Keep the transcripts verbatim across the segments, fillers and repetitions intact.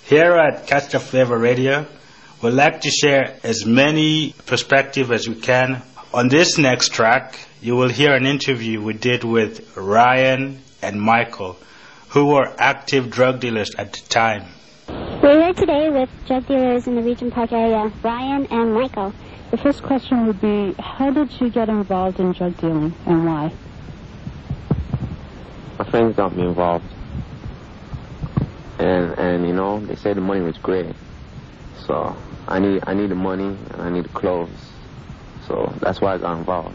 Here at Catch the Flavor Radio, we'd like to share as many perspectives as we can. On this next track, you will hear an interview we did with Ryan and Michael, who were active drug dealers at the time. We're here today with drug dealers in the Regent Park area, Ryan and Michael. The first question would be, how did you get involved in drug dealing and why? My friends got me involved. And, and you know, they said the money was great. So I need, I need the money and I need the clothes. So that's why I got involved.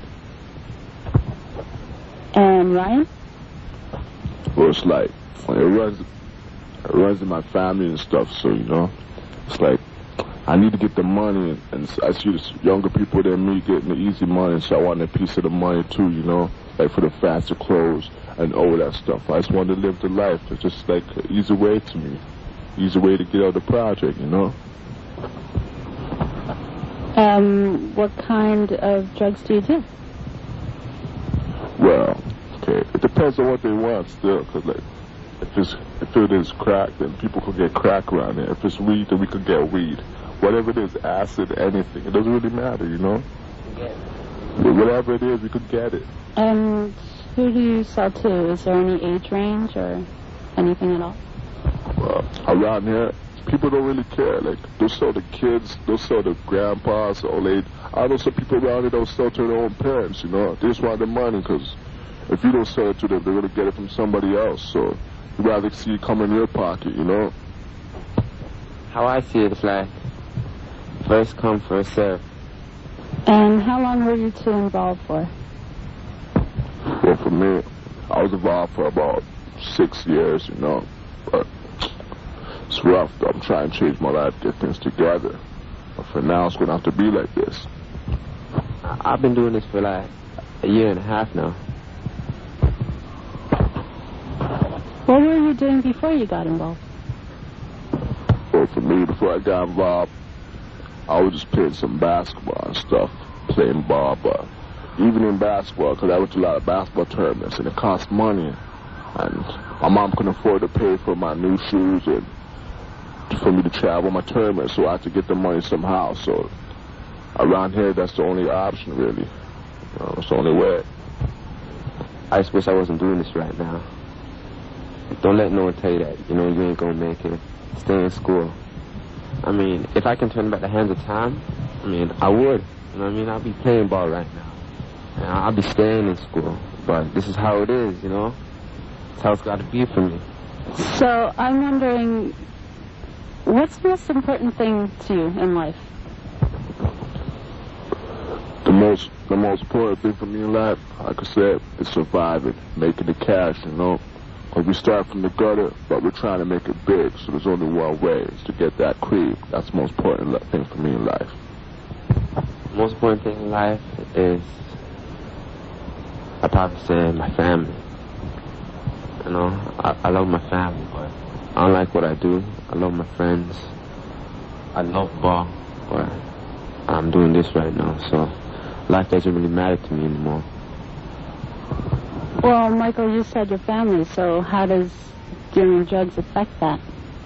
And Ryan? Well, it's like, it runs, it runs in my family and stuff, so, you know, it's like, I need to get the money, and, and I see this younger people than me getting the easy money, so I want a piece of the money too, you know, like for the faster clothes and all that stuff. I just wanted to live the life. It's just like an easy way to me, easy way to get out of the project, you know. Um, what kind of drugs do you do? Well, okay, it depends on what they want still, because like, if it's if it is crack, then people could get crack around here. If it's weed, then we could get weed. Whatever it is, acid, anything, it doesn't really matter, you know. Yeah. Whatever it is, we could get it. And who do you sell to? Is there any age range or anything at all? Well, around here, people don't really care. Like, they'll sell the kids, they'll sell the grandpas, old age. I know some people around here don't sell to their own parents, you know. They just want the money, because if you don't sell it to them, they're going to get it from somebody else. So you'd rather see it come in your pocket, you know. How I see it is like, first come, first serve. And how long were you two involved for? Well, for me, I was involved for about six years, you know. But it's rough, though. I'm trying to change my life, get things together. But for now, it's going to have to be like this. I've been doing this for like a year and a half now. What were you doing before you got involved? Well, for me, before I got involved, I was just playing some basketball and stuff, playing ball, but even in basketball, because I went to a lot of basketball tournaments, and it cost money, and my mom couldn't afford to pay for my new shoes and for me to travel my tournament, so I had to get the money somehow. So around here, that's the only option, really. You know, it's the only way. I just wish I wasn't doing this right now. Don't let no one tell you that, you know, you ain't gonna make it. Stay in school. I mean, if I can turn back the hands of time, I mean, I would. You know what I mean? I'll be playing ball right now. And I'll be staying in school. But this is how it is, you know? It's how it's got to be for me. So I'm wondering, what's the most important thing to you in life? The most, the most important thing for me in life, like I said, is surviving, making the cash, you know? Because we start from the gutter, but we're trying to make it big, so there's only one way, is to get that cream. That's the most important thing for me in life. The most important thing in life is, I'd probably say, my family. You know, I, I love my family, but I don't like what I do. I love my friends. I love ball, but I'm doing this right now, so life doesn't really matter to me anymore. Well, Michael, you said your family, so how does dealing drugs affect that?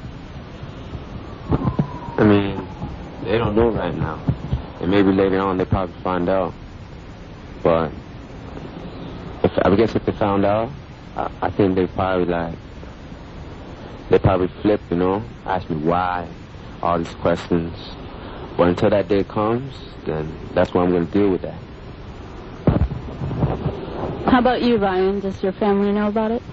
I mean, they don't know right now. And maybe later on they probably find out. But if I guess if they found out, I, I think they probably like, they probably flip, you know, ask me why, all these questions. But until that day comes, then that's when I'm going to deal with that. How about you, Ryan? Does your family know about it?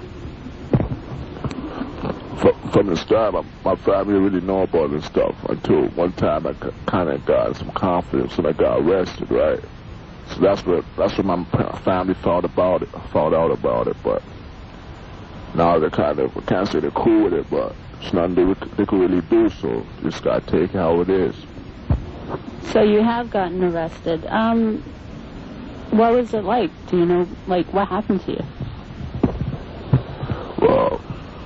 From, from the start, my, my family didn't really know about this stuff until one time I kind of got some confidence and I got arrested, right? So that's what that's what my family thought about it, found out about it. But now they're kind of, I can't say they're cool with it, but it's nothing they, they can really do. So you just gotta take it how it is. So you have gotten arrested. Um, what was it like? Do you know, like, what happened to you? Well,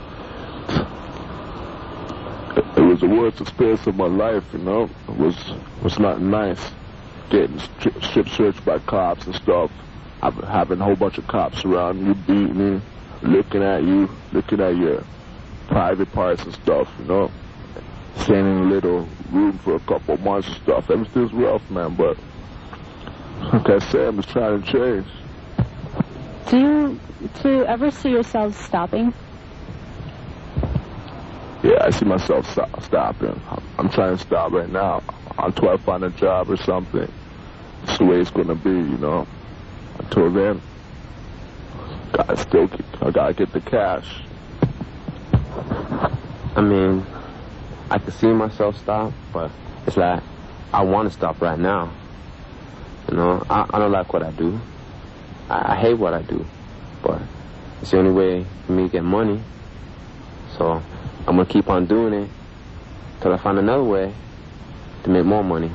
it, it was the worst experience of my life, you know. It was was not nice. Getting stri strip searched by cops and stuff. Having a whole bunch of cops around you, beating you, looking at you, looking at your private parts and stuff, you know. staying in a little room for a couple months and stuff. Everything's rough, man, but like I said, I'm just trying to change. Do you, do you ever see yourself stopping? Yeah, I see myself stop, stopping. I'm trying to stop right now until I find a job or something. It's the way it's going to be, you know. Until then, gotta still get, I gotta get the cash. I mean, I can see myself stop, but it's like I want to stop right now. You know, I, I don't like what I do. I, I hate what I do, but it's the only way for me to get money. So I'm gonna keep on doing it till I find another way to make more money.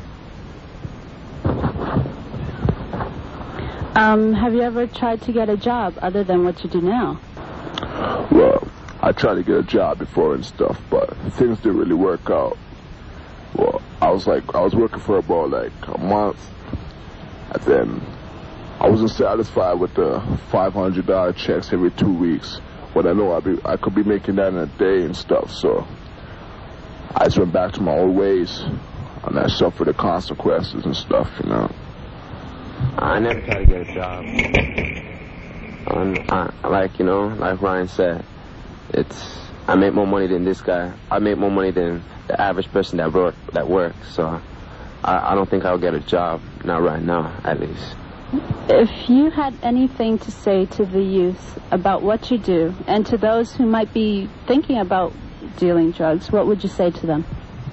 Um, have you ever tried to get a job other than what you do now? Well, I tried to get a job before and stuff, but things didn't really work out. Well, I was like, I was working for about like a month, and then I wasn't satisfied with the five hundred dollar checks every two weeks. But I know I'd be, I could be making that in a day and stuff, so I just went back to my old ways, and I suffered the consequences and stuff, you know. I never tried to get a job. Um, I, like, you know, like Ryan said, it's, I make more money than this guy. I make more money than the average person that work, that works, so I, I don't think I'll get a job, not right now, at least. If you had anything to say to the youth about what you do, and to those who might be thinking about dealing drugs, what would you say to them?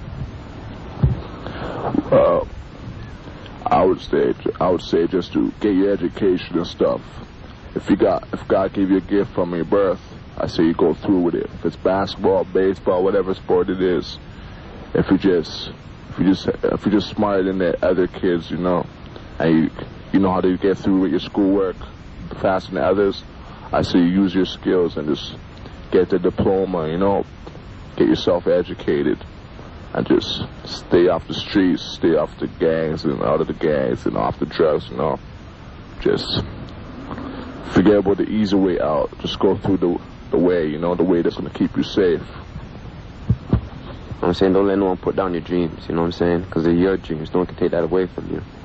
Uh, I would say, I would say just to get your education and stuff. If you got, if God gave you a gift from your birth, I say you go through with it. If it's basketball, baseball, whatever sport it is, if you just, if you just, if you're just smarter than the other kids, you know, and you, you know how to get through with your schoolwork faster than others, I say you use your skills and just get the diploma, you know, get yourself educated, and just stay off the streets, stay off the gangs and out of the gangs and off the drugs, you know. Just forget about the easy way out. Just go through the the way, you know, the way that's going to keep you safe. I'm saying, don't let no one put down your dreams, you know what I'm saying? Because they're your dreams. No one can take that away from you.